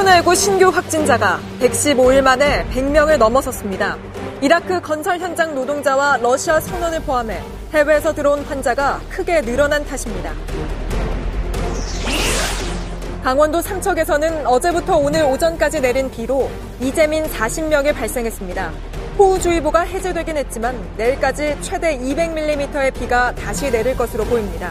코로나19 신규 확진자가 115일 만에 100명을 넘어섰습니다. 이라크 건설 현장 노동자와 러시아 선원을 포함해 해외에서 들어온 환자가 크게 늘어난 탓입니다. 강원도 삼척에서는 어제부터 오늘 오전까지 내린 비로 이재민 40명이 발생했습니다. 호우주의보가 해제되긴 했지만 내일까지 최대 200mm의 비가 다시 내릴 것으로 보입니다.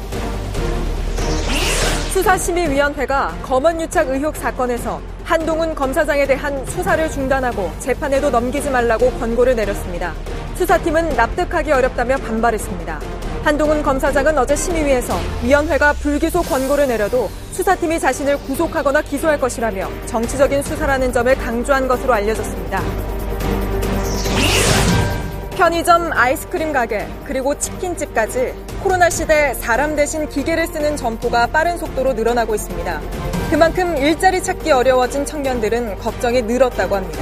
수사심의위원회가 검언유착 의혹 사건에서 한동훈 검사장에 대한 수사를 중단하고 재판에도 넘기지 말라고 권고를 내렸습니다. 수사팀은 납득하기 어렵다며 반발했습니다. 한동훈 검사장은 어제 심의위에서 위원회가 불기소 권고를 내려도 수사팀이 자신을 구속하거나 기소할 것이라며 정치적인 수사라는 점을 강조한 것으로 알려졌습니다. 편의점, 아이스크림 가게, 그리고 치킨집까지 코로나 시대 사람 대신 기계를 쓰는 점포가 빠른 속도로 늘어나고 있습니다. 그만큼 일자리 찾기 어려워진 청년들은 걱정이 늘었다고 합니다.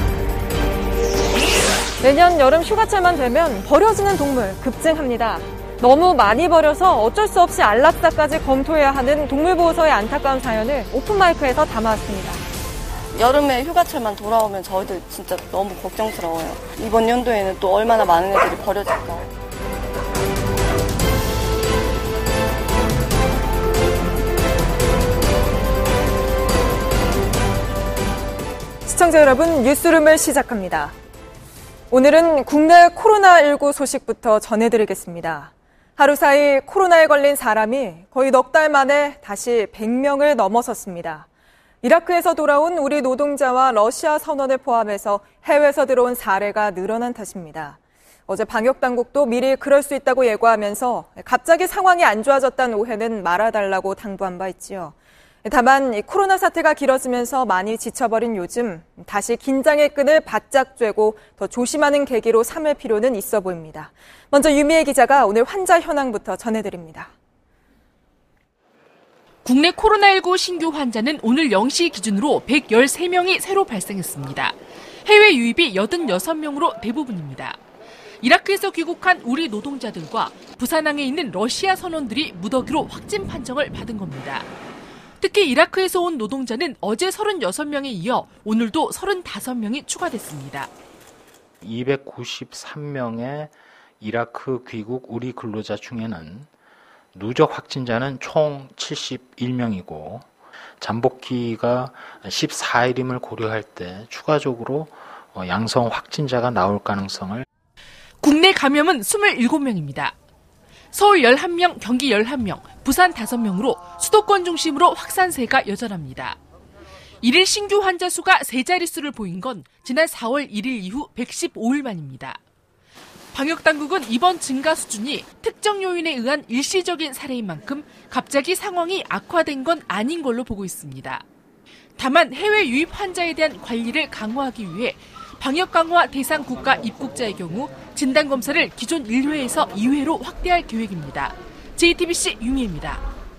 내년 여름 휴가철만 되면 버려지는 동물 급증합니다. 너무 많이 버려서 어쩔 수 없이 안락사까지 검토해야 하는 동물보호소의 안타까운 사연을 오픈마이크에서 담아왔습니다. 여름에 휴가철만 돌아오면 저희들 진짜 너무 걱정스러워요. 이번 연도에는 또 얼마나 많은 애들이 버려질까. 시청자 여러분, 뉴스룸을 시작합니다. 오늘은 국내 코로나19 소식부터 전해드리겠습니다. 하루 사이 코로나에 걸린 사람이 거의 넉 달 만에 다시 100명을 넘어섰습니다. 이라크에서 돌아온 우리 노동자와 러시아 선원을 포함해서 해외에서 들어온 사례가 늘어난 탓입니다. 어제 방역당국도 미리 그럴 수 있다고 예고하면서 갑자기 상황이 안 좋아졌다는 오해는 말아달라고 당부한 바 있지요. 다만 코로나 사태가 길어지면서 많이 지쳐버린 요즘 다시 긴장의 끈을 바짝 쬐고 더 조심하는 계기로 삼을 필요는 있어 보입니다. 먼저 유미애 기자가 오늘 환자 현황부터 전해드립니다. 국내 코로나19 신규 환자는 오늘 0시 기준으로 113명이 새로 발생했습니다. 해외 유입이 86명으로 대부분입니다. 이라크에서 귀국한 우리 노동자들과 부산항에 있는 러시아 선원들이 무더기로 확진 판정을 받은 겁니다. 특히 이라크에서 온 노동자는 어제 36명에 이어 오늘도 35명이 추가됐습니다. 293명의 이라크 귀국 우리 근로자 중에는 누적 확진자는 총 71명이고 잠복기가 14일임을 고려할 때 추가적으로 양성 확진자가 나올 가능성을. 국내 감염은 27명입니다. 서울 11명, 경기 11명, 부산 5명으로 수도권 중심으로 확산세가 여전합니다. 1일 신규 환자 수가 세 자릿수를 보인 건 지난 4월 1일 이후 115일 만입니다. 방역당국은 이번 증가 수준이 특정 요인에 의한 일시적인 사례인 만큼 갑자기 상황이 악화된 건 아닌 걸로 보고 있습니다. 다만 해외 유입 환자에 대한 관리를 강화하기 위해 방역 강화 대상 국가 입국자의 경우 진단검사를 기존 1회에서 2회로 확대할 계획입니다. JTBC 유미입니다.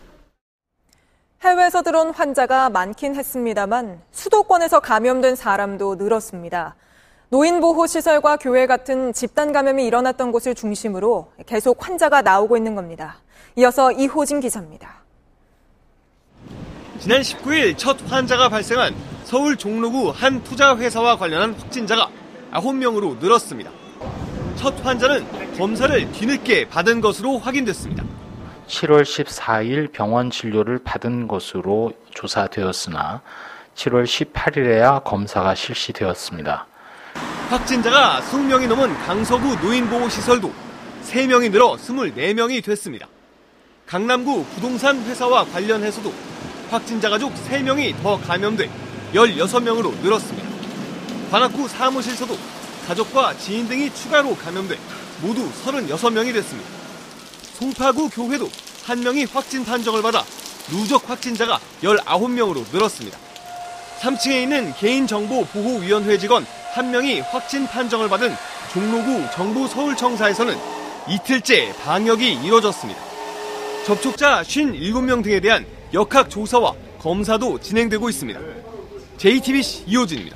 해외에서 들어온 환자가 많긴 했습니다만 수도권에서 감염된 사람도 늘었습니다. 노인보호시설과 교회 같은 집단 감염이 일어났던 곳을 중심으로 계속 환자가 나오고 있는 겁니다. 이어서 이호진 기자입니다. 지난 19일 첫 환자가 발생한 서울 종로구 한 투자회사와 관련한 확진자가 9명으로 늘었습니다. 첫 환자는 검사를 뒤늦게 받은 것으로 확인됐습니다. 7월 14일 병원 진료를 받은 것으로 조사되었으나 7월 18일에야 검사가 실시되었습니다. 확진자가 20명이 넘은 강서구 노인보호시설도 3명이 늘어 24명이 됐습니다. 강남구 부동산 회사와 관련해서도 확진자 가족 3명이 더 감염돼 16명으로 늘었습니다. 관악구 사무실에서도 가족과 지인 등이 추가로 감염돼 모두 36명이 됐습니다. 송파구 교회도 1명이 확진 판정을 받아 누적 확진자가 19명으로 늘었습니다. 3층에 있는 개인정보보호위원회 직원 1명이 확진 판정을 받은 종로구 정부서울청사에서는 이틀째 방역이 이뤄졌습니다. 접촉자 57명 등에 대한 역학조사와 검사도 진행되고 있습니다. JTBC 이호진입니다.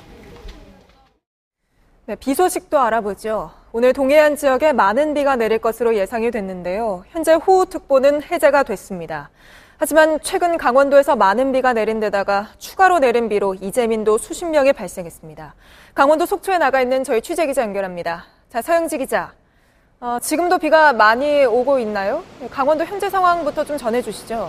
네, 비 소식도 알아보죠. 오늘 동해안 지역에 많은 비가 내릴 것으로 예상이 됐는데요. 현재 호우특보는 해제가 됐습니다. 하지만 최근 강원도에서 많은 비가 내린 데다가 추가로 내린 비로 이재민도 수십 명이 발생했습니다. 강원도 속초에 나가 있는 저희 취재기자 연결합니다. 자, 서영지 기자. 지금도 비가 많이 오고 있나요? 강원도 현재 상황부터 좀 전해주시죠.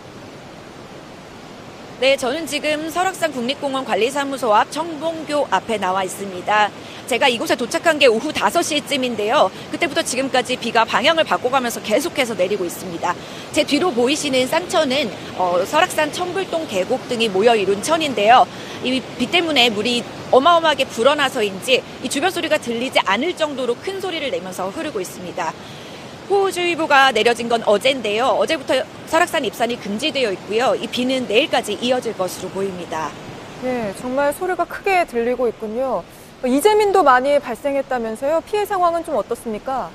네, 저는 지금 설악산 국립공원 관리사무소 앞 청봉교 앞에 나와 있습니다. 제가 이곳에 도착한 게 오후 5시쯤인데요. 그때부터 지금까지 비가 방향을 바꿔가면서 계속해서 내리고 있습니다. 제 뒤로 보이시는 쌍천은 설악산 천불동 계곡 등이 모여 이룬 천인데요. 이 비 때문에 물이 어마어마하게 불어나서인지 이 주변 소리가 들리지 않을 정도로 큰 소리를 내면서 흐르고 있습니다. 호우주의보가 내려진 건 어제인데요. 어제부터 설악산 입산이 금지되어 있고요. 이 비는 내일까지 이어질 것으로 보입니다. 네, 정말 소리가 크게 들리고 있군요. 이재민도 많이 발생했다면서요? 피해 상황은 좀 어떻습니까?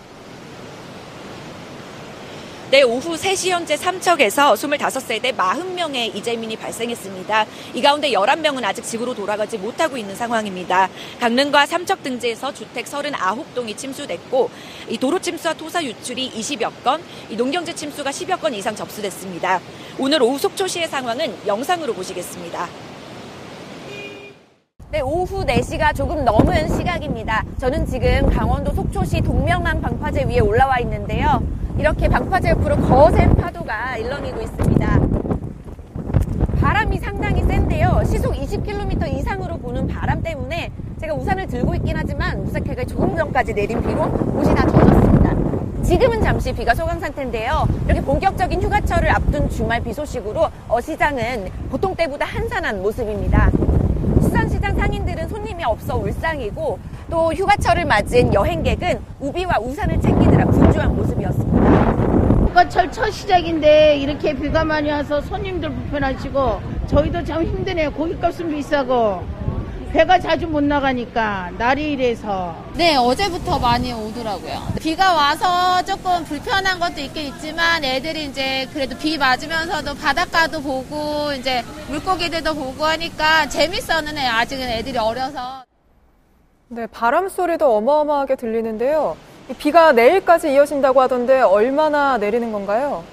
네, 오후 3시 현재 삼척에서 25세대 40명의 이재민이 발생했습니다. 이 가운데 11명은 아직 집으로 돌아가지 못하고 있는 상황입니다. 강릉과 삼척 등지에서 주택 39동이 침수됐고 이 도로 침수와 토사 유출이 20여 건, 이 농경지 침수가 10여 건 이상 접수됐습니다. 오늘 오후 속초시의 상황은 영상으로 보시겠습니다. 네, 오후 4시가 조금 넘은 시각입니다. 저는 지금 강원도 속초시 동명항 방파제 위에 올라와 있는데요. 이렇게 방파제 옆으로 거센 파도가 일렁이고 있습니다. 바람이 상당히 센데요. 시속 20km 이상으로 부는 바람 때문에 제가 우산을 들고 있긴 하지만 우산캐가 조금 전까지 내린 비로 옷이 다 젖었습니다. 지금은 잠시 비가 소강 상태인데요. 이렇게 본격적인 휴가철을 앞둔 주말 비 소식으로 시장은 보통 때보다 한산한 모습입니다. 수산시장 상인들은 손님이 없어 울상이고 또 휴가철을 맞은 여행객은 우비와 우산을 챙기느라 분주한 모습이었습니다. 휴가철 첫 시작인데 이렇게 비가 많이 와서 손님들 불편하시고 저희도 참 힘드네요. 고깃값은 비싸고 배가 자주 못 나가니까 날이 이래서. 네, 어제부터 많이 오더라고요. 비가 와서 조금 불편한 것도 있긴 있지만 애들이 이제 그래도 비 맞으면서도 바닷가도 보고 이제 물고기들도 보고 하니까 재밌어는 해요. 아직은 애들이 어려서. 네, 바람 소리도 어마어마하게 들리는데요. 비가 내일까지 이어진다고 하던데 얼마나 내리는 건가요?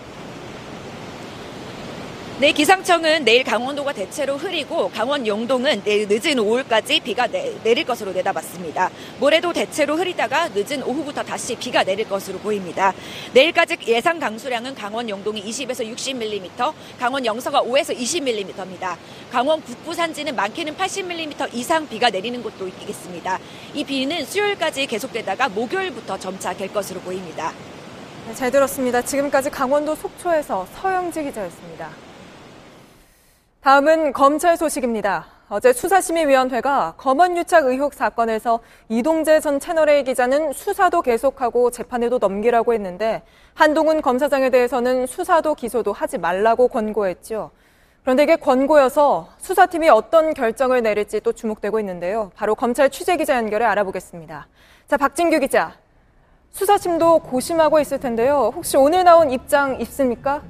네, 기상청은 내일 강원도가 대체로 흐리고 강원 영동은 내일 늦은 오후까지 비가 내릴 것으로 내다봤습니다. 모레도 대체로 흐리다가 늦은 오후부터 다시 비가 내릴 것으로 보입니다. 내일까지 예상 강수량은 강원 영동이 20에서 60mm, 강원 영서가 5에서 20mm입니다. 강원 북부 산지는 많게는 80mm 이상 비가 내리는 곳도 있겠습니다. 이 비는 수요일까지 계속되다가 목요일부터 점차 갤 것으로 보입니다. 네, 잘 들었습니다. 지금까지 강원도 속초에서 서영지 기자였습니다. 다음은 검찰 소식입니다. 어제 수사심의위원회가 검언유착 의혹 사건에서 이동재 전 채널A 기자는 수사도 계속하고 재판에도 넘기라고 했는데 한동훈 검사장에 대해서는 수사도 기소도 하지 말라고 권고했죠. 그런데 이게 권고여서 수사팀이 어떤 결정을 내릴지 또 주목되고 있는데요. 바로 검찰 취재기자 연결해 알아보겠습니다. 자, 박진규 기자. 수사팀도 고심하고 있을 텐데요. 혹시 오늘 나온 입장 있습니까?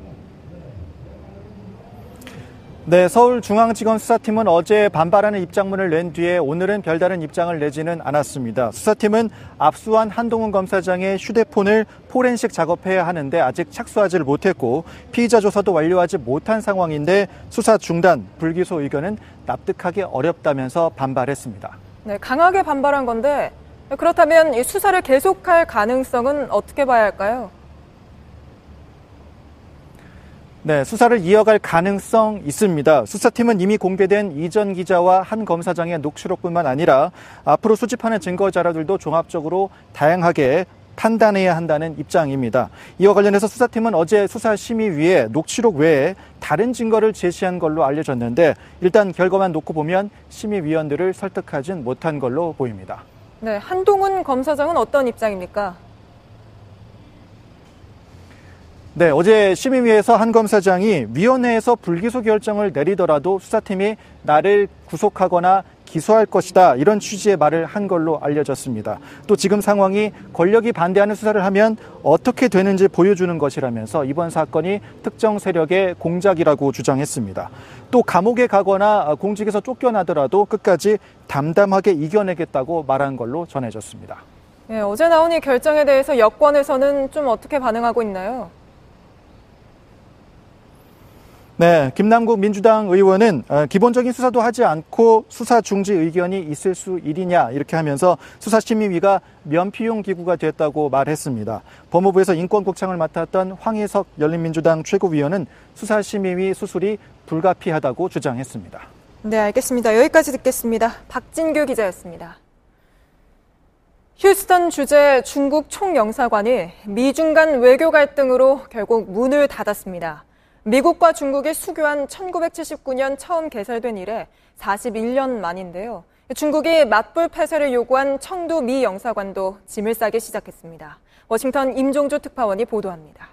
네, 서울중앙지검 수사팀은 어제 반발하는 입장문을 낸 뒤에 오늘은 별다른 입장을 내지는 않았습니다. 수사팀은 압수한 한동훈 검사장의 휴대폰을 포렌식 작업해야 하는데 아직 착수하지를 못했고 피의자 조사도 완료하지 못한 상황인데 수사 중단, 불기소 의견은 납득하기 어렵다면서 반발했습니다. 네, 강하게 반발한 건데 그렇다면 이 수사를 계속할 가능성은 어떻게 봐야 할까요? 네, 수사를 이어갈 가능성 있습니다. 수사팀은 이미 공개된 이전 기자와 한 검사장의 녹취록뿐만 아니라 앞으로 수집하는 증거 자료들도 종합적으로 다양하게 판단해야 한다는 입장입니다. 이와 관련해서 수사팀은 어제 수사심의위에 녹취록 외에 다른 증거를 제시한 걸로 알려졌는데 일단 결과만 놓고 보면 심의위원들을 설득하진 못한 걸로 보입니다. 네, 한동훈 검사장은 어떤 입장입니까? 네, 어제 심의위에서 한 검사장이 위원회에서 불기소 결정을 내리더라도 수사팀이 나를 구속하거나 기소할 것이다, 이런 취지의 말을 한 걸로 알려졌습니다. 또 지금 상황이 권력이 반대하는 수사를 하면 어떻게 되는지 보여주는 것이라면서 이번 사건이 특정 세력의 공작이라고 주장했습니다. 또 감옥에 가거나 공직에서 쫓겨나더라도 끝까지 담담하게 이겨내겠다고 말한 걸로 전해졌습니다. 네, 어제 나온 이 결정에 대해서 여권에서는 좀 어떻게 반응하고 있나요? 네, 김남국 민주당 의원은 기본적인 수사도 하지 않고 수사 중지 의견이 있을 수 있느냐 이렇게 하면서 수사심의위가 면피용 기구가 됐다고 말했습니다. 법무부에서 인권국장을 맡았던 황희석 열린민주당 최고위원은 수사심의위 수술이 불가피하다고 주장했습니다. 네, 알겠습니다. 여기까지 듣겠습니다. 박진규 기자였습니다. 휴스턴 주재 중국 총영사관이 미중 간 외교 갈등으로 결국 문을 닫았습니다. 미국과 중국이 수교한 1979년 처음 개설된 이래 41년 만인데요. 중국이 맞불 폐쇄를 요구한 청두 미 영사관도 짐을 싸기 시작했습니다. 워싱턴 임종조 특파원이 보도합니다.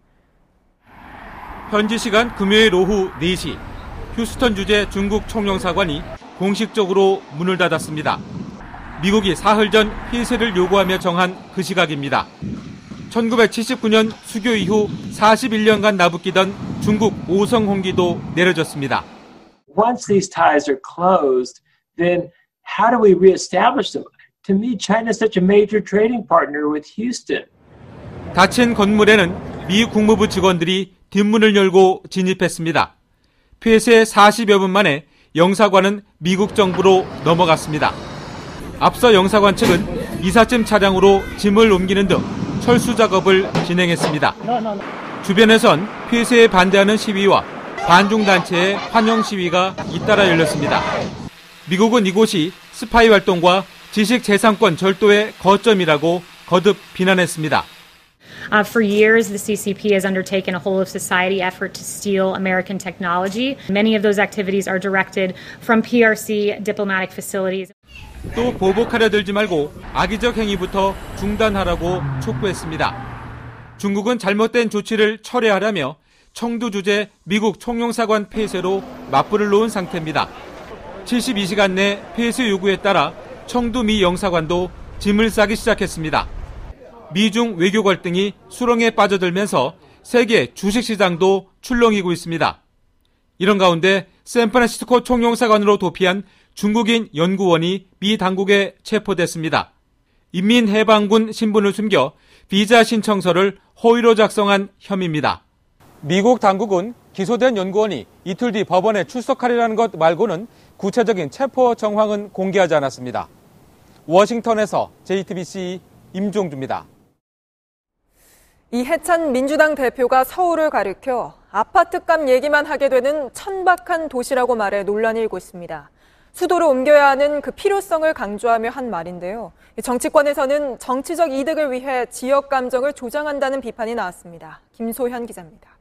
현지 시간 금요일 오후 4시 휴스턴 주재 중국 총영사관이 공식적으로 문을 닫았습니다. 미국이 사흘 전 폐쇄를 요구하며 정한 그 시각입니다. 1979년 수교 이후 41년간 나부끼던 중국 5성 홍기도 내려졌습니다. Once these ties are closed, then how do we reestablish them? To me, China is such a major trading partner with Houston. 닫힌 건물에는 미 국무부 직원들이 뒷문을 열고 진입했습니다. 폐쇄 40여 분 만에 영사관은 미국 정부로 넘어갔습니다. 앞서 영사관 측은 이삿짐 차량으로 짐을 옮기는 등 철수 작업을 진행했습니다. 주변에선 폐쇄에 반대하는 시위와 반중단체의 환영 시위가 잇따라 열렸습니다. 미국은 이곳이 스파이 활동과 지식재산권 절도의 거점이라고 거듭 비난했습니다. For years, the CCP has undertaken a whole-of-society effort to steal American technology. Many of those activities are directed from PRC diplomatic facilities. 또 보복하려 들지 말고 악의적 행위부터 중단하라고 촉구했습니다. 중국은 잘못된 조치를 철회하려며 청두 주재 미국 총영사관 폐쇄로 맞불을 놓은 상태입니다. 72시간 내 폐쇄 요구에 따라 청두 미 영사관도 짐을 싸기 시작했습니다. 미중 외교 갈등이 수렁에 빠져들면서 세계 주식시장도 출렁이고 있습니다. 이런 가운데 샌프란시스코 총영사관으로 도피한 중국인 연구원이 미 당국에 체포됐습니다. 인민해방군 신분을 숨겨 비자 신청서를 허위로 작성한 혐의입니다. 미국 당국은 기소된 연구원이 이틀 뒤 법원에 출석하리라는 것 말고는 구체적인 체포 정황은 공개하지 않았습니다. 워싱턴에서 JTBC 임종주입니다. 이해찬 민주당 대표가 서울을 가리켜 아파트값 얘기만 하게 되는 천박한 도시라고 말해 논란이 일고 있습니다. 수도를 옮겨야 하는 그 필요성을 강조하며 한 말인데요. 정치권에서는 정치적 이득을 위해 지역 감정을 조장한다는 비판이 나왔습니다. 김소현 기자입니다.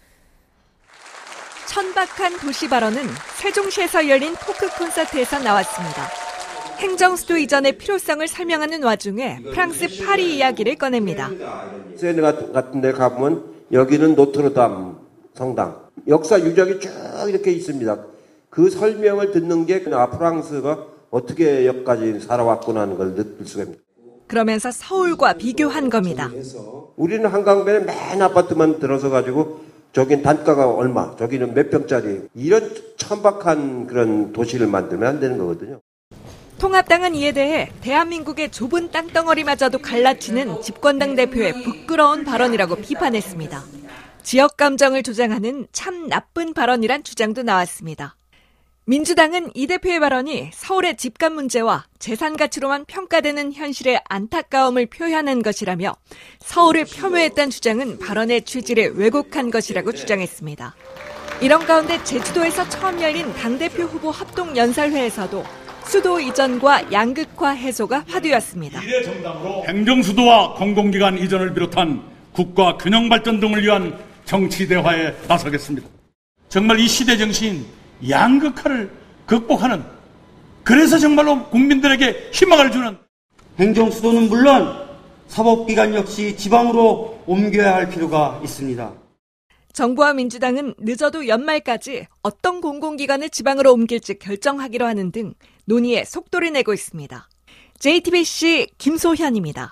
천박한 도시 발언은 세종시에서 열린 토크 콘서트에서 나왔습니다. 행정수도 이전의 필요성을 설명하는 와중에 프랑스 파리 이야기를 꺼냅니다. 세네 같은 데 가보면 여기는 노트르담 성당, 역사 유적이 쭉 이렇게 있습니다. 그 설명을 듣는 게 프랑스가 어떻게 여기까지 살아왔구나 하는 걸 느낄 수가 있습니다. 그러면서 서울과 비교한 겁니다. 우리는 한강변에 맨 아파트만 들어서 가지고 저긴 단가가 얼마, 저기는 몇 평짜리, 이런 천박한 그런 도시를 만들면 안 되는 거거든요. 통합당은 이에 대해 대한민국의 좁은 땅덩어리마저도 갈라치는 집권당 대표의 부끄러운 발언이라고 비판했습니다. 지역 감정을 조장하는 참 나쁜 발언이란 주장도 나왔습니다. 민주당은 이 대표의 발언이 서울의 집값 문제와 재산 가치로만 평가되는 현실의 안타까움을 표현한 것이라며 서울을 폄훼했다는 주장은 발언의 취지를 왜곡한 것이라고 주장했습니다. 이런 가운데 제주도에서 처음 열린 당대표 후보 합동연설회에서도 수도 이전과 양극화 해소가 화두였습니다. 행정수도와 공공기관 이전을 비롯한 국가 균형 발전 등을 위한 정치 대화에 나서겠습니다. 정말 이 시대 정신 양극화를 극복하는, 그래서 정말로 국민들에게 희망을 주는, 행정수도는 물론 사법기관 역시 지방으로 옮겨야 할 필요가 있습니다. 정부와 민주당은 늦어도 연말까지 어떤 공공기관을 지방으로 옮길지 결정하기로 하는 등 논의에 속도를 내고 있습니다. JTBC 김소현입니다.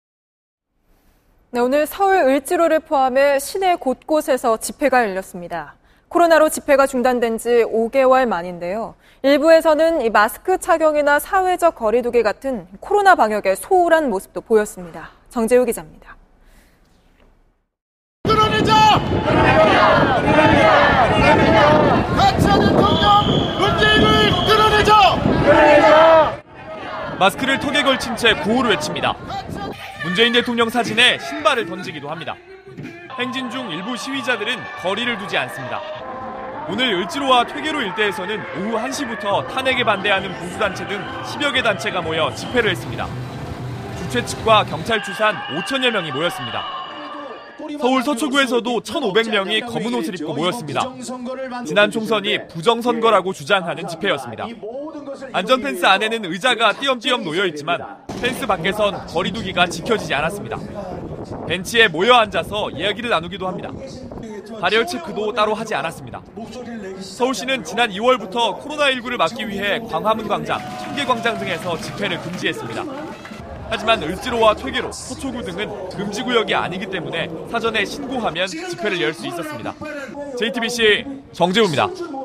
네, 오늘 서울 을지로를 포함해 시내 곳곳에서 집회가 열렸습니다. 코로나로 집회가 중단된 지 5개월 만인데요. 일부에서는 이 마스크 착용이나 사회적 거리 두기 같은 코로나 방역에 소홀한 모습도 보였습니다. 정재우 기자입니다. 대통령 문재인을 끌어내자! 마스크를 턱에 걸친 채 구호를 외칩니다. 문재인 대통령 사진에 신발을 던지기도 합니다. 행진 중 일부 시위자들은 거리를 두지 않습니다. 오늘 을지로와 퇴계로 일대에서는 오후 1시부터 탄핵에 반대하는 보수단체 등 10여 개 단체가 모여 집회를 했습니다. 주최 측과 경찰 추산 5천여 명이 모였습니다. 서울 서초구에서도 1,500명이 검은 옷을 입고 모였습니다. 지난 총선이 부정선거라고 주장하는 집회였습니다. 안전펜스 안에는 의자가 띄엄띄엄 놓여있지만 펜스 밖에선 거리 두기가 지켜지지 않았습니다. 벤치에 모여 앉아서 이야기를 나누기도 합니다. 발열 체크도 따로 하지 않았습니다. 서울시는 지난 2월부터 코로나19를 막기 위해 광화문 광장, 청계광장 등에서 집회를 금지했습니다. 하지만 을지로와 퇴계로, 서초구 등은 금지구역이 아니기 때문에 사전에 신고하면 집회를 열 수 있었습니다. JTBC 정재우입니다.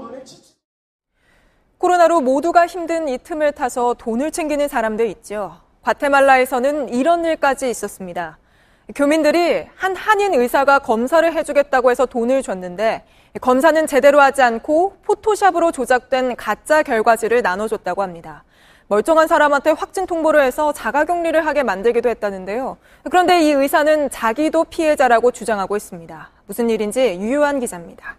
코로나로 모두가 힘든 이 틈을 타서 돈을 챙기는 사람들 있죠. 과테말라에서는 이런 일까지 있었습니다. 교민들이 한 한인 의사가 검사를 해주겠다고 해서 돈을 줬는데 검사는 제대로 하지 않고 포토샵으로 조작된 가짜 결과지를 나눠줬다고 합니다. 멀쩡한 사람한테 확진 통보를 해서 자가격리를 하게 만들기도 했다는데요. 그런데 이 의사는 자기도 피해자라고 주장하고 있습니다. 무슨 일인지 유효한 기자입니다.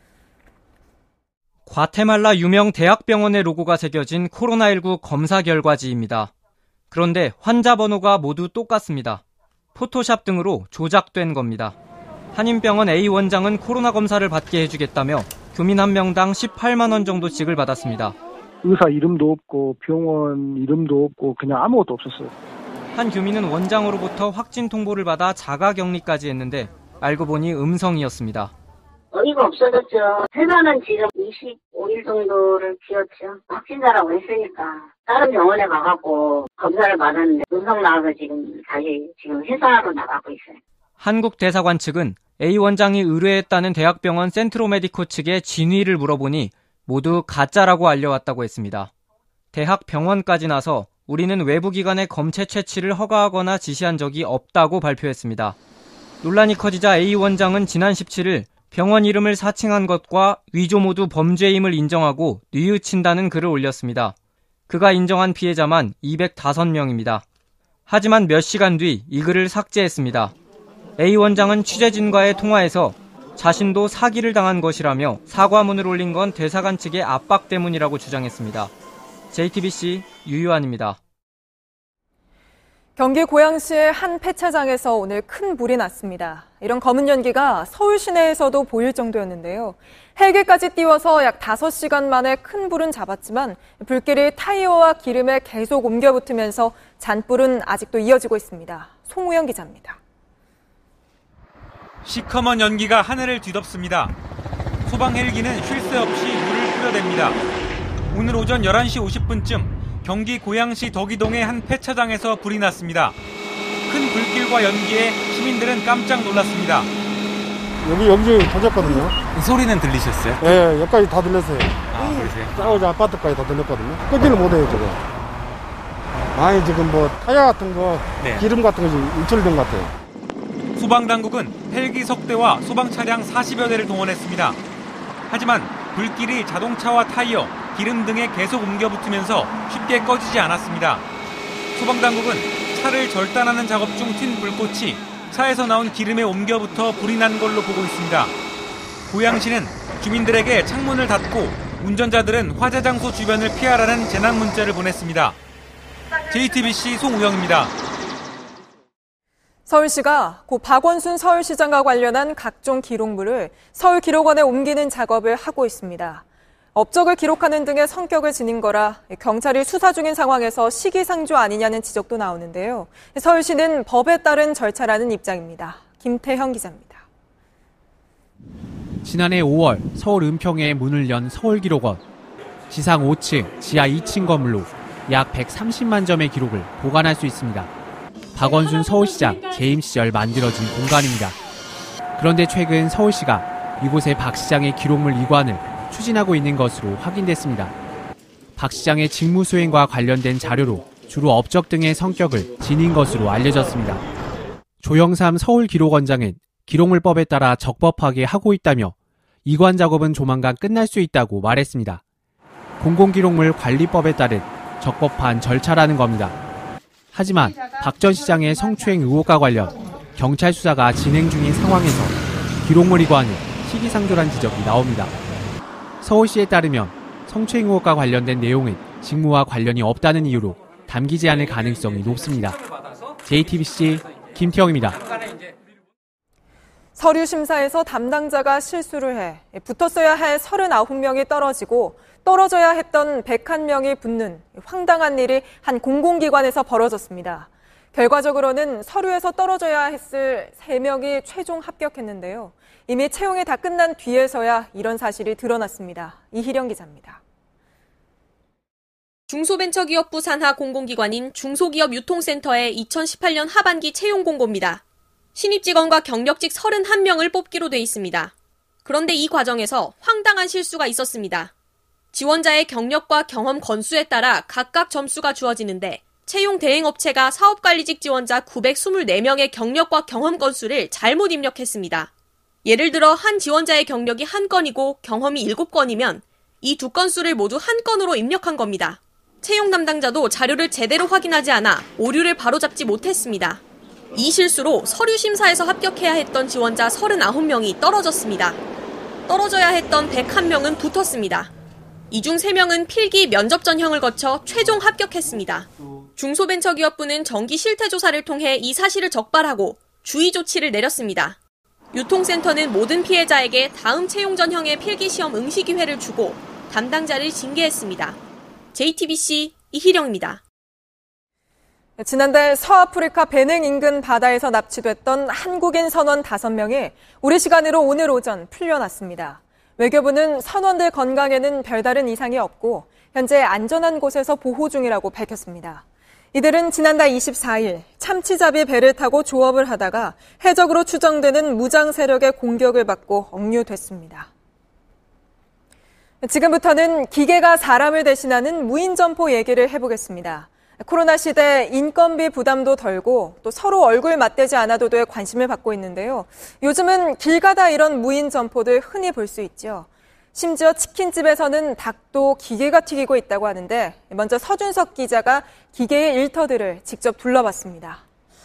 과테말라 유명 대학병원의 로고가 새겨진 코로나19 검사 결과지입니다. 그런데 환자 번호가 모두 똑같습니다. 포토샵 등으로 조작된 겁니다. 한인병원 A 원장은 코로나 검사를 받게 해주겠다며 교민 한 명당 18만 원 정도씩을 받았습니다. 의사 이름도 없고 병원 이름도 없고 그냥 아무것도 없었어요. 한 교민은 원장으로부터 확진 통보를 받아 자가격리까지 했는데 알고 보니 음성이었습니다. 어이가 없어졌죠. 회사는 지금 25일 정도를 비웠죠. 확진자라고 했으니까 다른 병원에 가갖고 검사를 받았는데 음성 나와서 지금 다시 회사로 나가고 있어요. 한국 대사관 측은 A 원장이 의뢰했다는 대학병원 센트로메디코 측에 진위를 물어보니 모두 가짜라고 알려왔다고 했습니다. 대학 병원까지 나서 우리는 외부 기관의 검체 채취를 허가하거나 지시한 적이 없다고 발표했습니다. 논란이 커지자 A 원장은 지난 17일 병원 이름을 사칭한 것과 위조 모두 범죄임을 인정하고 뉘우친다는 글을 올렸습니다. 그가 인정한 피해자만 205명입니다. 하지만 몇 시간 뒤 이 글을 삭제했습니다. A 원장은 취재진과의 통화에서 자신도 사기를 당한 것이라며 사과문을 올린 건 대사관 측의 압박 때문이라고 주장했습니다. JTBC 유유한입니다. 경기 고양시의 한 폐차장에서 오늘 큰 불이 났습니다. 이런 검은 연기가 서울 시내에서도 보일 정도였는데요. 헬기까지 띄워서 약 5시간 만에 큰 불은 잡았지만 불길이 타이어와 기름에 계속 옮겨 붙으면서 잔불은 아직도 이어지고 있습니다. 송우영 기자입니다. 시커먼 연기가 하늘을 뒤덮습니다. 소방 헬기는 쉴 새 없이 물을 뿌려댑니다. 오늘 오전 11시 50분쯤 경기 고양시 덕이동의 한 폐차장에서 불이 났습니다. 큰 불길과 연기에 시민들은 깜짝 놀랐습니다. 여기 터졌거든요. 소리는 들리셨어요? 네, 여기까지 다 들렸어요. 그러세요? 싸우자 아파트까지 다 들렸거든요. 끄지를 못해요, 지금. 아니, 지금 타이어 같은 거, 네. 기름 같은 거 지금 유출된 것 같아요. 소방당국은 헬기 석대와 소방 차량 40여 대를 동원했습니다. 하지만 불길이 자동차와 타이어, 기름 등에 계속 옮겨 붙으면서 쉽게 꺼지지 않았습니다. 소방당국은 차를 절단하는 작업 중 튄 불꽃이 차에서 나온 기름에 옮겨 붙어 불이 난 걸로 보고 있습니다. 고양시는 주민들에게 창문을 닫고 운전자들은 화재 장소 주변을 피하라는 재난 문자를 보냈습니다. JTBC 송우영입니다. 서울시가 고 박원순 서울시장과 관련한 각종 기록물을 서울기록원에 옮기는 작업을 하고 있습니다. 업적을 기록하는 등의 성격을 지닌 거라 경찰이 수사 중인 상황에서 시기상조 아니냐는 지적도 나오는데요. 서울시는 법에 따른 절차라는 입장입니다. 김태형 기자입니다. 지난해 5월 서울 은평에 문을 연 서울기록원. 지상 5층, 지하 2층 건물로 약 130만 점의 기록을 보관할 수 있습니다. 박원순 서울시장 재임 시절 만들어진 공간입니다. 그런데 최근 서울시가 이곳에 박 시장의 기록물 이관을 추진하고 있는 것으로 확인됐습니다. 박 시장의 직무 수행과 관련된 자료로 주로 업적 등의 성격을 지닌 것으로 알려졌습니다. 조영삼 서울기록원장은 기록물법에 따라 적법하게 하고 있다며 이관 작업은 조만간 끝날 수 있다고 말했습니다. 공공기록물 관리법에 따른 적법한 절차라는 겁니다. 하지만 박 전 시장의 성추행 의혹과 관련 경찰 수사가 진행 중인 상황에서 기록물 이관은 시기상조란 지적이 나옵니다. 서울시에 따르면 성추행 의혹과 관련된 내용은 직무와 관련이 없다는 이유로 담기지 않을 가능성이 높습니다. JTBC 김태형입니다. 서류 심사에서 담당자가 실수를 해 붙었어야 할 39명이 떨어지고 떨어져야 했던 101명이 붙는 황당한 일이 한 공공기관에서 벌어졌습니다. 결과적으로는 서류에서 떨어져야 했을 3명이 최종 합격했는데요. 이미 채용이 다 끝난 뒤에서야 이런 사실이 드러났습니다. 이희령 기자입니다. 중소벤처기업부 산하 공공기관인 중소기업유통센터의 2018년 하반기 채용 공고입니다. 신입 직원과 경력직 31명을 뽑기로 돼 있습니다. 그런데 이 과정에서 황당한 실수가 있었습니다. 지원자의 경력과 경험 건수에 따라 각각 점수가 주어지는데 채용 대행업체가 사업관리직 지원자 924명의 경력과 경험 건수를 잘못 입력했습니다. 예를 들어 한 지원자의 경력이 1건이고 경험이 7건이면 이 2건수를 모두 1건으로 입력한 겁니다. 채용 담당자도 자료를 제대로 확인하지 않아 오류를 바로잡지 못했습니다. 이 실수로 서류 심사에서 합격해야 했던 지원자 39명이 떨어졌습니다. 떨어져야 했던 101명은 붙었습니다. 이 중 3명은 필기 면접 전형을 거쳐 최종 합격했습니다. 중소벤처기업부는 정기 실태조사를 통해 이 사실을 적발하고 주의 조치를 내렸습니다. 유통센터는 모든 피해자에게 다음 채용 전형의 필기시험 응시 기회를 주고 담당자를 징계했습니다. JTBC 이희령입니다. 지난달 서아프리카 베냉 인근 바다에서 납치됐던 한국인 선원 5명이 우리 시간으로 오늘 오전 풀려났습니다. 외교부는 선원들 건강에는 별다른 이상이 없고 현재 안전한 곳에서 보호 중이라고 밝혔습니다. 이들은 지난달 24일 참치잡이 배를 타고 조업을 하다가 해적으로 추정되는 무장 세력의 공격을 받고 억류됐습니다. 지금부터는 기계가 사람을 대신하는 무인점포 얘기를 해보겠습니다. 코로나 시대 인건비 부담도 덜고 또 서로 얼굴 맞대지 않아도 돼 관심을 받고 있는데요. 요즘은 길 가다 이런 무인 점포들 흔히 볼 수 있죠. 심지어 치킨집에서는 닭도 기계가 튀기고 있다고 하는데 먼저 서준석 기자가 기계의 일터들을 직접 둘러봤습니다.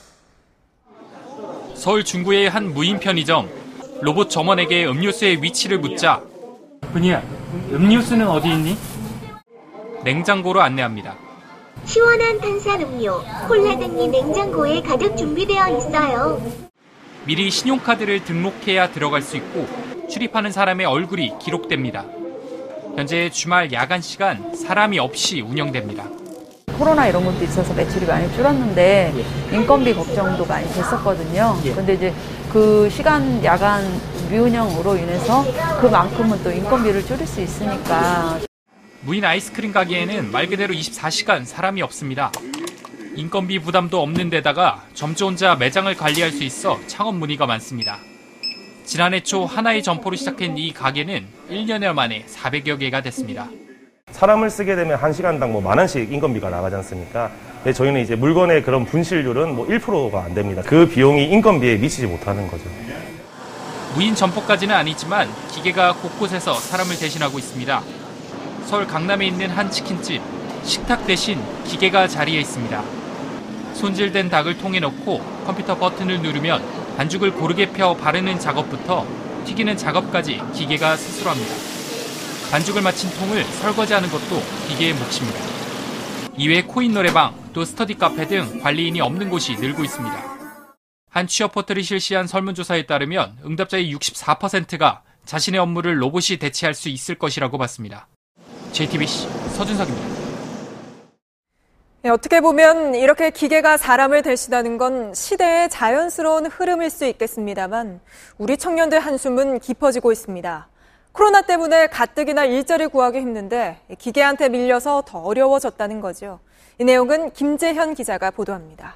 서울 중구의 한 무인 편의점. 로봇 점원에게 음료수의 위치를 묻자 분이야, 음료수는 어디 있니? 냉장고로 안내합니다. 시원한 탄산음료, 콜라 등이 냉장고에 가득 준비되어 있어요. 미리 신용카드를 등록해야 들어갈 수 있고 출입하는 사람의 얼굴이 기록됩니다. 현재 주말 야간 시간 사람이 없이 운영됩니다. 코로나 이런 것도 있어서 매출이 많이 줄었는데 인건비 걱정도 많이 됐었거든요. 그런데 이제 그 시간 야간 미운영으로 인해서 그만큼은 또 인건비를 줄일 수 있으니까. 무인 아이스크림 가게에는 말 그대로 24시간 사람이 없습니다. 인건비 부담도 없는 데다가 점주 혼자 매장을 관리할 수 있어 창업 문의가 많습니다. 지난해 초 하나의 점포로 시작한 이 가게는 1년여 만에 400여 개가 됐습니다. 사람을 쓰게 되면 1시간당 10,000원씩 인건비가 나가지 않습니까? 근데 저희는 이제 물건의 그런 분실률은 1%가 안 됩니다. 그 비용이 인건비에 미치지 못하는 거죠. 무인 점포까지는 아니지만 기계가 곳곳에서 사람을 대신하고 있습니다. 서울 강남에 있는 한 치킨집, 식탁 대신 기계가 자리에 있습니다. 손질된 닭을 통에 넣고 컴퓨터 버튼을 누르면 반죽을 고르게 펴 바르는 작업부터 튀기는 작업까지 기계가 스스로 합니다. 반죽을 마친 통을 설거지하는 것도 기계의 몫입니다. 이외에 코인 노래방, 또 스터디 카페 등 관리인이 없는 곳이 늘고 있습니다. 한 취업 포털이 실시한 설문조사에 따르면 응답자의 64%가 자신의 업무를 로봇이 대체할 수 있을 것이라고 봤습니다. JTBC 서준석입니다. 네, 어떻게 보면 이렇게 기계가 사람을 대신하는 건 시대의 자연스러운 흐름일 수 있겠습니다만 우리 청년들 한숨은 깊어지고 있습니다. 코로나 때문에 가뜩이나 일자리 구하기 힘든데 기계한테 밀려서 더 어려워졌다는 거죠. 이 내용은 김재현 기자가 보도합니다.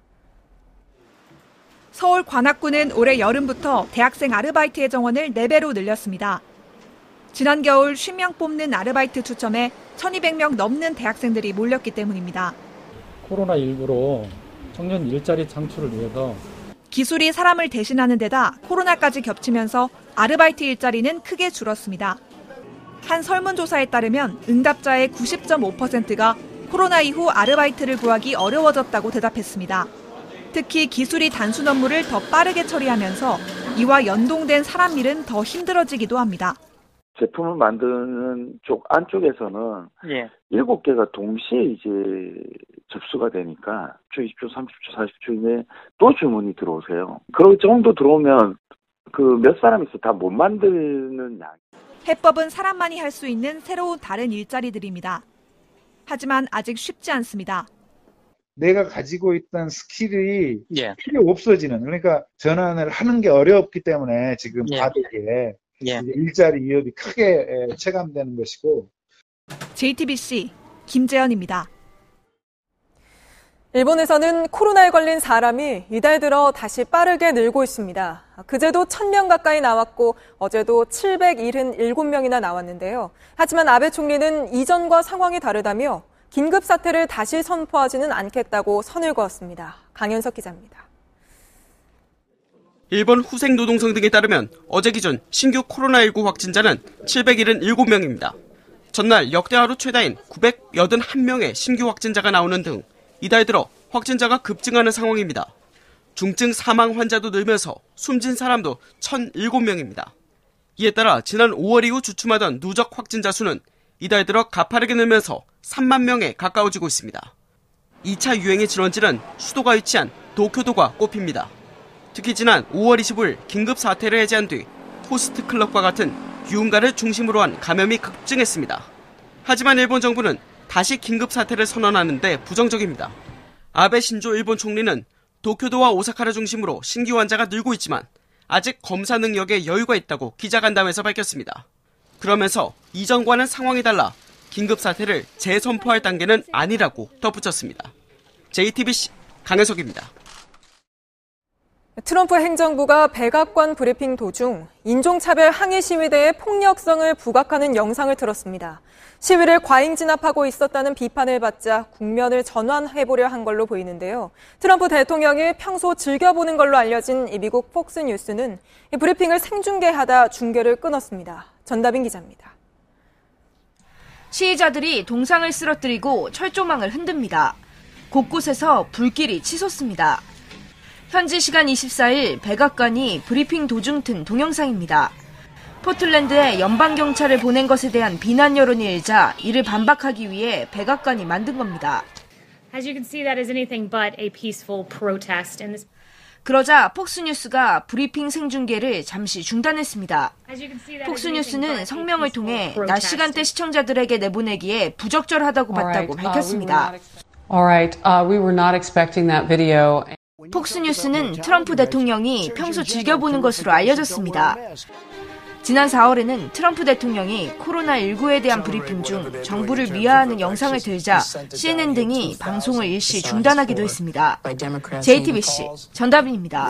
서울 관악구는 올해 여름부터 대학생 아르바이트의 정원을 4배로 늘렸습니다. 지난 겨울 50명 뽑는 아르바이트 추첨에 1,200명 넘는 대학생들이 몰렸기 때문입니다. 코로나19로 청년 일자리 창출을 위해서 기술이 사람을 대신하는 데다 코로나까지 겹치면서 아르바이트 일자리는 크게 줄었습니다. 한 설문조사에 따르면 응답자의 90.5%가 코로나 이후 아르바이트를 구하기 어려워졌다고 대답했습니다. 특히 기술이 단순 업무를 더 빠르게 처리하면서 이와 연동된 사람 일은 더 힘들어지기도 합니다. 제품을 만드는 쪽 안쪽에서는 7개가 동시에 이제 접수가 되니까 10초, 20초, 30초, 40초 이내에 또 주문이 들어오세요. 그럴 정도 들어오면 그 몇 사람이 있어 다 못 만드는 양. 해법은 사람만이 할 수 있는 새로운 다른 일자리들입니다. 하지만 아직 쉽지 않습니다. 내가 가지고 있던 스킬이 필요 없어지는, 그러니까 전환을 하는 게 어렵기 때문에 지금 바닥에 일자리 위협이 크게 체감되는 것이고. JTBC 김재현입니다. 일본에서는 코로나에 걸린 사람이 이달 들어 다시 빠르게 늘고 있습니다. 그제도 1,000명 가까이 나왔고 어제도 777명이나 나왔는데요. 하지만 아베 총리는 이전과 상황이 다르다며 긴급 사태를 다시 선포하지는 않겠다고 선을 그었습니다. 강현석 기자입니다. 일본 후생노동성 등에 따르면 어제 기준 신규 코로나19 확진자는 777명입니다. 전날 역대 하루 최다인 981명의 신규 확진자가 나오는 등 이달 들어 확진자가 급증하는 상황입니다. 중증 사망 환자도 늘면서 숨진 사람도 1,007명입니다. 이에 따라 지난 5월 이후 주춤하던 누적 확진자 수는 이달 들어 가파르게 늘면서 3만 명에 가까워지고 있습니다. 2차 유행의 진원지는 수도가 위치한 도쿄도가 꼽힙니다. 특히 지난 5월 25일 긴급 사태를 해제한 뒤 호스트 클럽과 같은 유흥가를 중심으로 한 감염이 급증했습니다. 하지만 일본 정부는 다시 긴급 사태를 선언하는데 부정적입니다. 아베 신조 일본 총리는 도쿄도와 오사카를 중심으로 신규 환자가 늘고 있지만 아직 검사 능력에 여유가 있다고 기자간담회에서 밝혔습니다. 그러면서 이전과는 상황이 달라 긴급 사태를 재선포할 단계는 아니라고 덧붙였습니다. JTBC 강혜석입니다. 트럼프 행정부가 백악관 브리핑 도중 인종차별 항의 시위대의 폭력성을 부각하는 영상을 틀었습니다. 시위를 과잉 진압하고 있었다는 비판을 받자 국면을 전환해보려 한 걸로 보이는데요. 트럼프 대통령이 평소 즐겨보는 걸로 알려진 이 미국 폭스뉴스는 이 브리핑을 생중계하다 중계를 끊었습니다. 전다빈 기자입니다. 시위자들이 동상을 쓰러뜨리고 철조망을 흔듭니다. 곳곳에서 불길이 치솟습니다. 현지 시간 24일 백악관이 브리핑 도중 튼 동영상입니다. 포틀랜드에 연방경찰을 보낸 것에 대한 비난 여론이 일자 이를 반박하기 위해 백악관이 만든 겁니다. As you can see, that is anything but a peaceful protest. 그러자 폭스뉴스가 브리핑 생중계를 잠시 중단했습니다. 폭스뉴스는 성명을 통해 낮 시간대 시청자들에게 내보내기에 부적절하다고 봤다고 밝혔습니다. We were not expecting that video. 폭스뉴스는 트럼프 대통령이 평소 즐겨보는 것으로 알려졌습니다. 지난 4월에는 트럼프 대통령이 코로나19에 대한 브리핑 중 정부를 미화하는 영상을 들자 CNN 등이 방송을 일시 중단하기도 했습니다. JTBC 전다빈입니다.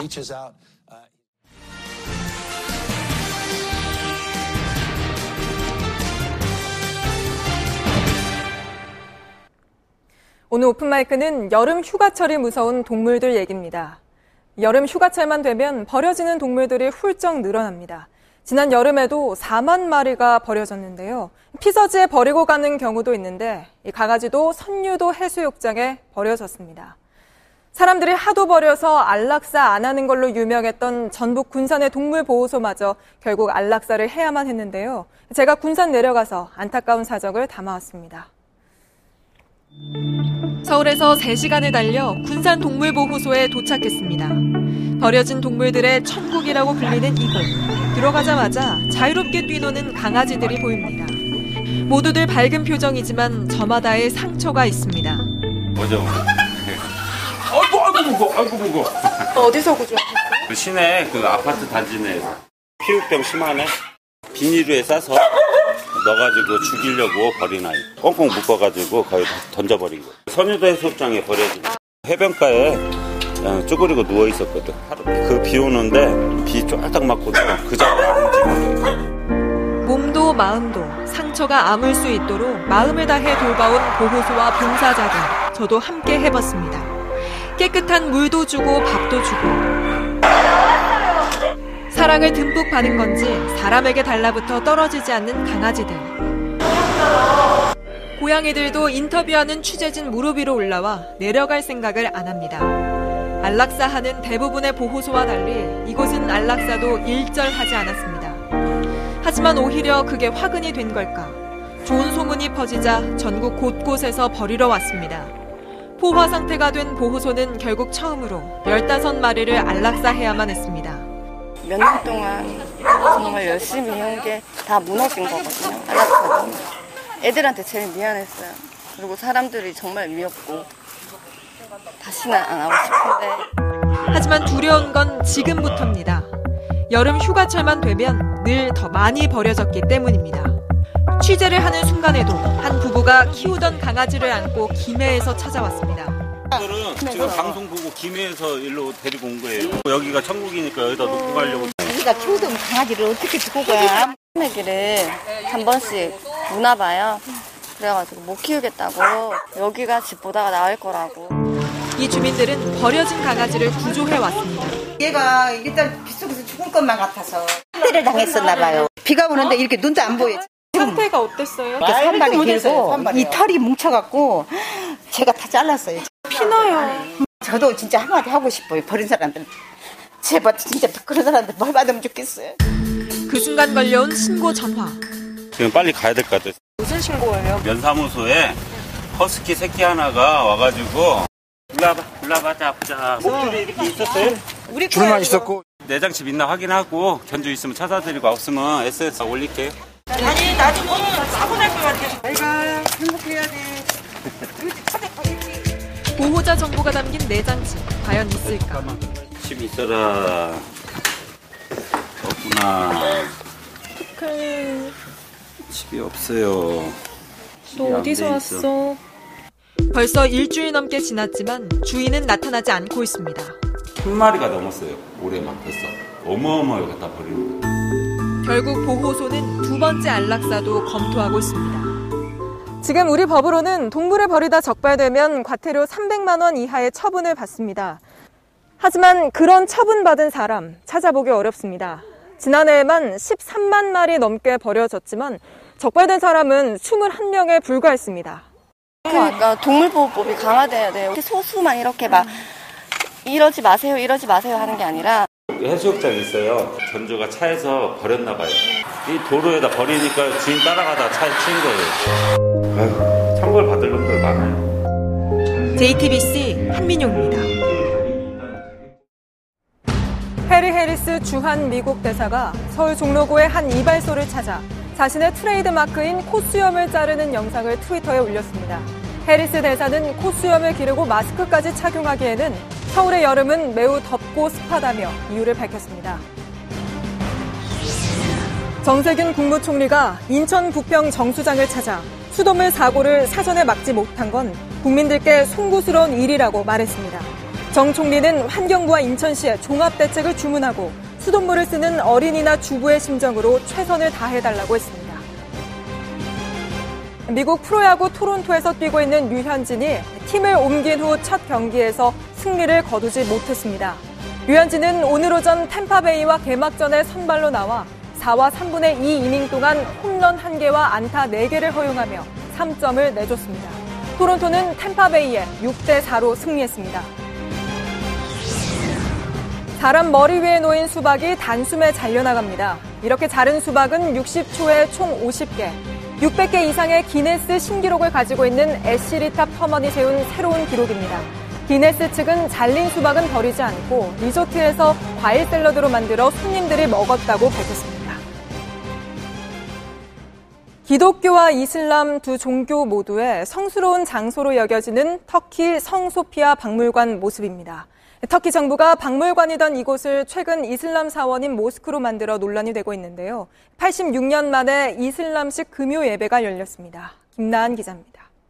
오늘 오픈마이크는 여름 휴가철이 무서운 동물들 얘기입니다. 여름 휴가철만 되면 버려지는 동물들이 훌쩍 늘어납니다. 지난 여름에도 4만 마리가 버려졌는데요. 피서지에 버리고 가는 경우도 있는데 이 강아지도 선유도 해수욕장에 버려졌습니다. 사람들이 하도 버려서 안락사 안 하는 걸로 유명했던 전북 군산의 동물보호소마저 결국 안락사를 해야만 했는데요. 제가 군산 내려가서 안타까운 사정을 담아왔습니다. 서울에서 3시간을 달려 군산 동물보호소에 도착했습니다. 버려진 동물들의 천국이라고 불리는 이곳. 들어가자마자 자유롭게 뛰노는 강아지들이 보입니다. 모두들 밝은 표정이지만 저마다의 상처가 있습니다. 뭐죠? 아이고 무거워. 어디서 구조하셨어요? 그 시내 그 아파트 단지 내에서. 피부병 심하네. 비닐에 싸서 넣어가지고 죽이려고 버린 아이. 꽁꽁 묶어가지고 거의 던져버린 거. 선유도 해수욕장에 버려진 해변가에 쭈그리고 누워 있었거든. 그 비 오는데 비 쫄딱 맞고도 그 자리에 안 움직이고. 몸도 마음도 상처가 아물 수 있도록 마음을 다해 돌봐온 보호소와 봉사자들. 저도 함께 해봤습니다. 깨끗한 물도 주고 밥도 주고 사랑을 듬뿍 받은 건지 사람에게 달라붙어 떨어지지 않는 강아지들. 고양이들도 인터뷰하는 취재진 무릎 위로 올라와 내려갈 생각을 안 합니다. 안락사하는 대부분의 보호소와 달리 이곳은 안락사도 일절하지 않았습니다. 하지만 오히려 그게 화근이 된 걸까? 좋은 소문이 퍼지자 전국 곳곳에서 버리러 왔습니다. 포화 상태가 된 보호소는 결국 처음으로 15마리를 안락사해야만 했습니다. 몇 년 동안 정말 열심히 해온 게 다 무너진 거거든요. 안락사는. 애들한테 제일 미안했어요. 그리고 사람들이 정말 미웠고 다시는 안 하고 싶은데. 하지만 두려운 건 지금부터입니다. 여름 휴가철만 되면 늘 더 많이 버려졌기 때문입니다. 취재를 하는 순간에도 한 부부가 키우던 강아지를 안고 김해에서 찾아왔습니다. 지금 방송 보고 김해에서 일로 데리고 온 거예요. 여기가 천국이니까 여기다 놓고 가려고. 우리가 키우던 강아지를 어떻게 두고 가? 새끼를 한 번씩 우나 봐요. 그래가지고 못 키우겠다고. 여기가 집보다가 나을 거라고. 이 주민들은 버려진 강아지를 구조해 왔습니다. 얘가 일단 빗속에서 죽을 것만 같아서 학대를 당했었나 봐요. 비가 오는데 이렇게 눈도 안 보여. 상태가 어땠어요? 이렇게 산발이 길고 이 털이 뭉쳐갖고 제가 다 잘랐어요. 피나요. 저도 진짜 한마디 하고 싶어요. 버린 사람들. 제발 진짜 그런 사람들 뭘 받으면 좋겠어요. 그 순간 걸려온 신고 전화. 지금 빨리 가야 될 것 같아요. 무슨 신고예요? 면사무소에 허스키 새끼 하나가 와가지고 올라봐 자. 목줄이 이렇게 있었어요? 우리 줄만 있었고. 내장집 있나 확인하고 견주 있으면 찾아드리고 없으면 SS 올릴게요. 아니 나중에 사고 날 것 같아. 아이가 행복해야 돼. 보호자 정보가 담긴 내장집 과연 있을까? 집 있어라. 없구나. 어떡해. 집이 없어요. 너 어디서 왔어? 벌써 일주일 넘게 지났지만 주인은 나타나지 않고 있습니다. 1000마리가 넘었어요. 올해만 벌써. 어마어마하게 갖다 버리는 거예요. 결국 보호소는 두 번째 안락사도 검토하고 있습니다. 지금 우리 법으로는 동물을 버리다 적발되면 과태료 300만 원 이하의 처분을 받습니다. 하지만 그런 처분받은 사람 찾아보기 어렵습니다. 지난해에만 13만 마리 넘게 버려졌지만 적발된 사람은 21명에 불과했습니다. 그러니까 동물보호법이 강화돼야 돼요. 소수만 이렇게 막 이러지 마세요 하는 게 아니라. 해수욕장이 있어요. 견주가 차에서 버렸나 봐요. 이 도로에다 버리니까 주인 따라가다 차에 치인 거예요. 아유, 처벌 받을 놈들 많아요. JTBC 한민용입니다. 해리 해리스 주한 미국 대사가 서울 종로구의 한 이발소를 찾아 자신의 트레이드마크인 콧수염을 자르는 영상을 트위터에 올렸습니다. 해리스 대사는 콧수염을 기르고 마스크까지 착용하기에는 서울의 여름은 매우 덥고 습하다며 이유를 밝혔습니다. 정세균 국무총리가 인천 부평 정수장을 찾아 수돗물 사고를 사전에 막지 못한 건 국민들께 송구스러운 일이라고 말했습니다. 정 총리는 환경부와 인천시에 종합대책을 주문하고 수돗물을 쓰는 어린이나 주부의 심정으로 최선을 다해달라고 했습니다. 미국 프로야구 토론토에서 뛰고 있는 류현진이 팀을 옮긴 후 첫 경기에서 승리를 거두지 못했습니다. 류현진은 오늘 오전 템파베이와 개막전에 선발로 나와 4와 3분의 2 이닝 동안 홈런 1개와 안타 4개를 허용하며 3점을 내줬습니다. 토론토는 템파베이에 6대4로 승리했습니다. 사람 머리 위에 놓인 수박이 단숨에 잘려나갑니다. 이렇게 자른 수박은 60초에 총 50개, 600개 이상의 기네스 신기록을 가지고 있는 애쉬리타 퍼먼이 세운 새로운 기록입니다. 기네스 측은 잘린 수박은 버리지 않고 리조트에서 과일 샐러드로 만들어 손님들이 먹었다고 밝혔습니다. 기독교와 이슬람 두 종교 모두의 성스러운 장소로 여겨지는 터키 성소피아 박물관 모습입니다. 터키 정부가 박물관이던 이곳을 최근 이슬람 사원인 모스크로 만들어 논란이 되고 있는데요. 86년 만에 이슬람식 금요 예배가 열렸습니다. 김나은 기자입니다.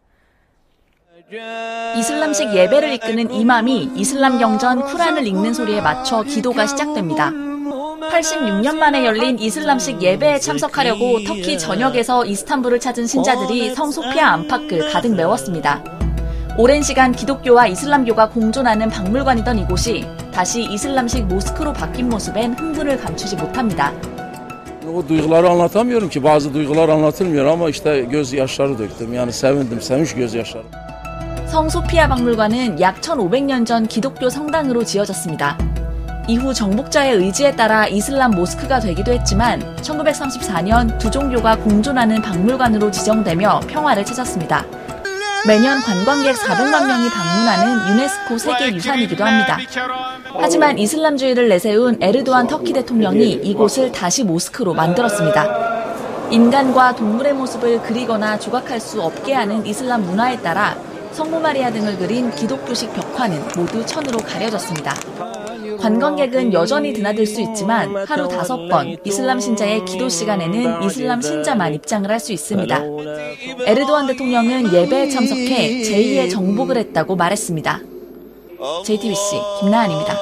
이슬람식 예배를 이끄는 이맘이 이슬람 경전 쿠란을 읽는 소리에 맞춰 기도가 시작됩니다. 86년 만에 열린 이슬람식 예배에 참석하려고 터키 전역에서 이스탄불을 찾은 신자들이 성소피아 안팎을 가득 메웠습니다. 오랜 시간 기독교와 이슬람교가 공존하는 박물관이던 이곳이 다시 이슬람식 모스크로 바뀐 모습엔 흥분을 감추지 못합니다. O duyguları anlatamıyorum ki. Bazı duygular anlatılmıyor ama işte gözyaşları döktüm. Yani sevindim, sevinç gözyaşları. 성 소피아 박물관은 약 1500년 전 기독교 성당으로 지어졌습니다. 이후 정복자의 의지에 따라 이슬람 모스크가 되기도 했지만 1934년 두 종교가 공존하는 박물관으로 지정되며 평화를 찾았습니다. 매년 관광객 400만 명이 방문하는 유네스코 세계유산이기도 합니다. 하지만 이슬람주의를 내세운 에르도안 터키 대통령이 이곳을 다시 모스크로 만들었습니다. 인간과 동물의 모습을 그리거나 조각할 수 없게 하는 이슬람 문화에 따라 성모 마리아 등을 그린 기독교식 벽화는 모두 천으로 가려졌습니다. 관광객은 여전히 드나들 수 있지만 하루 5번 이슬람 신자의 기도 시간에는 이슬람 신자만 입장을 할 수 있습니다. 에르도안 대통령은 예배에 참석해 제2의 정복을 했다고 말했습니다. JTBC 김나은입니다.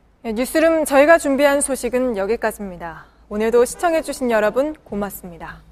뉴스룸 저희가 준비한 소식은 여기까지입니다. 오늘도 시청해주신 여러분 고맙습니다.